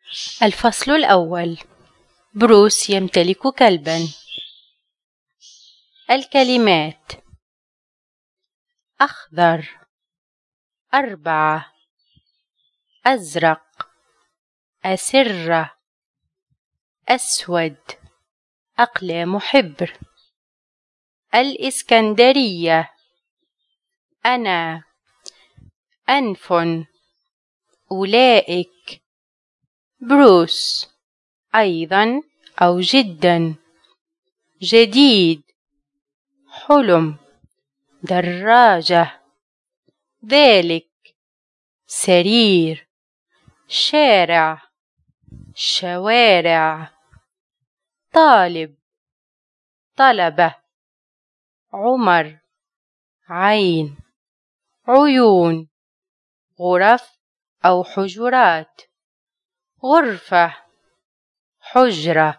الفصل الأول. بروس يمتلك كلبا. الكلمات: أخضر، 4، أزرق، أسرة، أسود، أقلام حبر. الإسكندرية: أنا، أنف، أولئك. بروس: أيضا أو جدا، جديد، حلم، دراجة، ذلك، سرير، شارع، شوارع، طالب، طلبة، عمر، عين، عيون، غرف أو حجرات، غرفة، حجرة.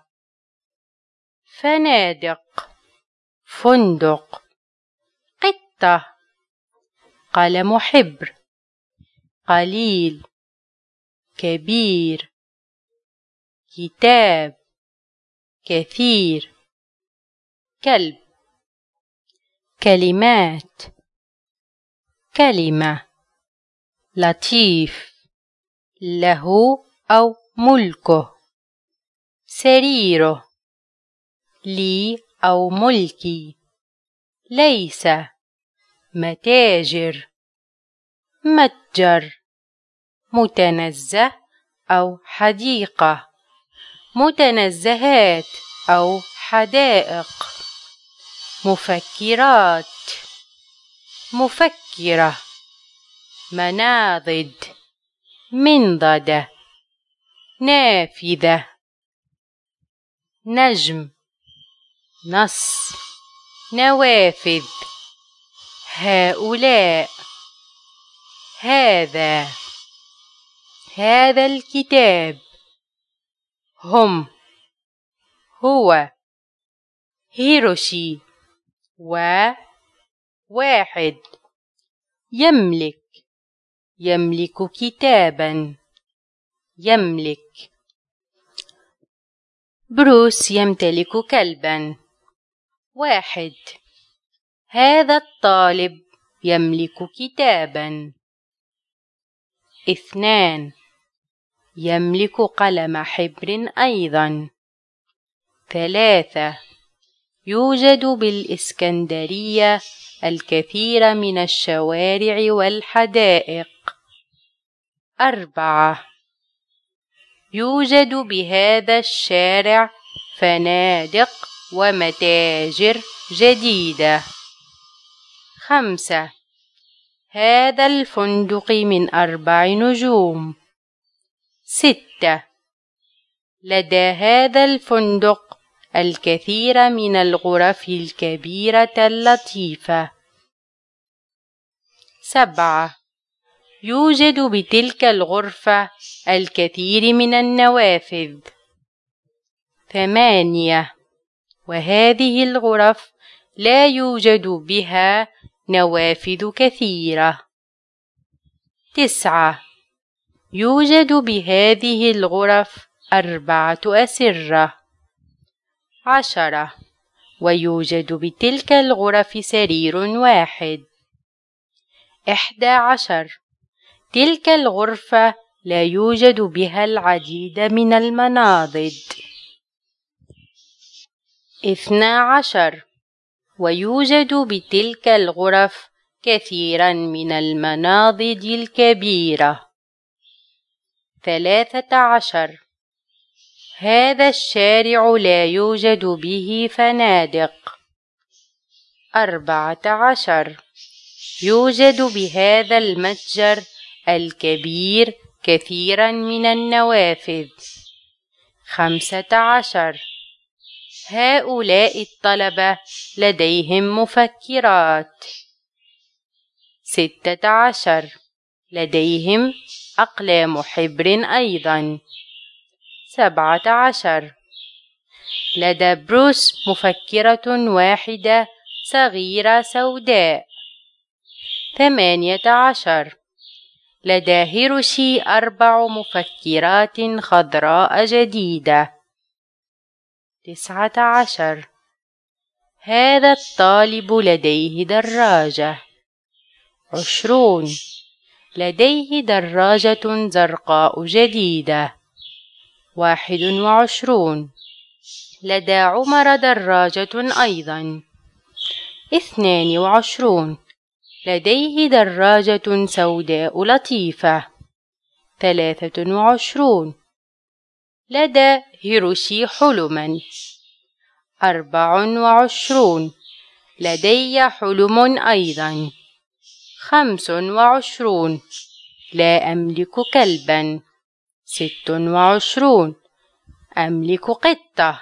فنادق، فندق، قطة، قلم حبر، قليل، كبير، كتاب، كثير. كلب. كلمات: كلمة، لطيف، له أو ملكه، سريره، لي أو ملكي، ليس، متاجر، متجر، متنزه أو حديقة، متنزهات أو حدائق، مفكرات، مفكرة، مناضد، منضدة، نافذة، نجم، نص، نوافذ. هؤلاء، هذا الكتاب، هم، هو، هيروشي، واحد. يملك كتابا، يملك. بروس يمتلك كلبا. 1. هذا الطالب يملك كتابا. 2. يملك قلم حبر أيضا. 3. يوجد بالإسكندرية الكثير من الشوارع والحدائق. 4. يوجد بهذا الشارع فنادق ومتاجر جديدة. 5. هذا الفندق من 4 نجوم. 6. لدى هذا الفندق الكثير من الغرف الكبيرة اللطيفة. 7. يوجد بتلك الغرفة الكثير من النوافذ. 8. وهذه الغرف لا يوجد بها نوافذ كثيرة. 9. يوجد بهذه الغرف 4 أسرة. 10. ويوجد بتلك الغرف سرير واحد. 11. تلك الغرفة لا يوجد بها العديد من المناضد. 12. ويوجد بتلك الغرف كثيرا من المناضد الكبيرة. 13. هذا الشارع لا يوجد به فنادق. 14. يوجد بهذا المتجر الكبير كثيرا من النوافذ. 15. هؤلاء الطلبة لديهم مفكرات. 16. لديهم أقلام حبر أيضا. 17. لدى بروس مفكرة واحدة صغيرة سوداء. 18. لدى هيروشي 4 مفكرات خضراء جديدة. 19. هذا الطالب لديه دراجة. 20. لديه دراجة زرقاء جديدة. 21. لدى عمر دراجة أيضا. 22. لديه دراجة سوداء لطيفة. 23. لدى هيروشي حلما. 24. لدي حلم أيضا. 25. لا أملك كلبا. 26. أملك قطة.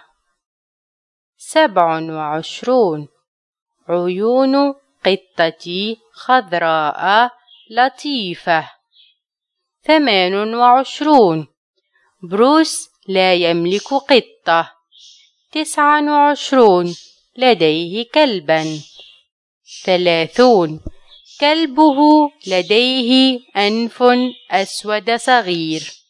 27. عيون قطتي خضراء لطيفة. 28. بروس لا يملك قطة. 29. لديه كلبا. 30. كلبه لديه أنف أسود صغير.